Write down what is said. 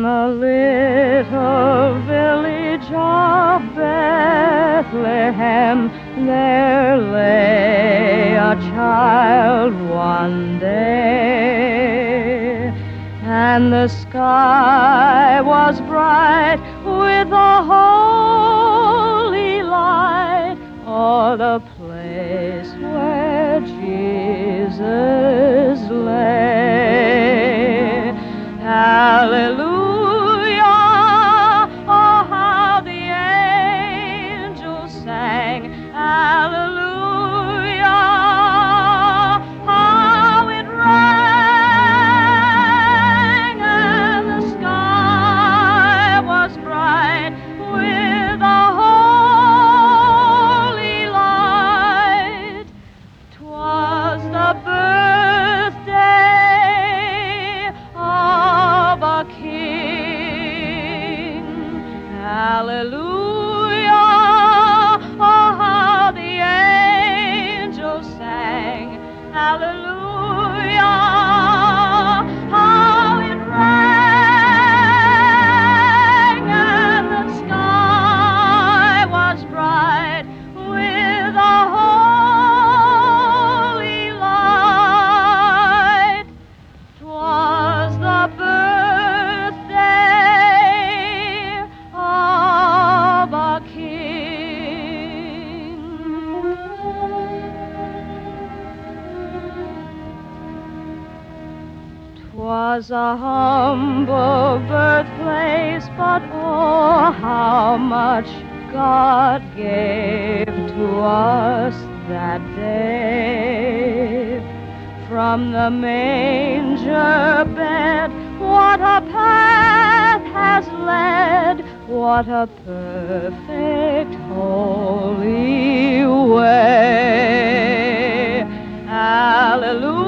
the little village of Bethlehem, there lay a child one day, and the sky was bright with a holy light o'er the place where Jesus lay. Hallelujah, oh how the angels sang. Hallelujah, how it rang, and the sky was bright with a holy light. 'Twas the birthday of a king. Hallelujah, oh how the angels sang. Hallelujah, how it rang, and the sky was bright with a holy light. 'Twas the birthday of a king. 'Twas a humble birthplace, but oh, how much God gave to us that day. From the manger bed, what a path has led, what a perfect holy way. Hallelujah.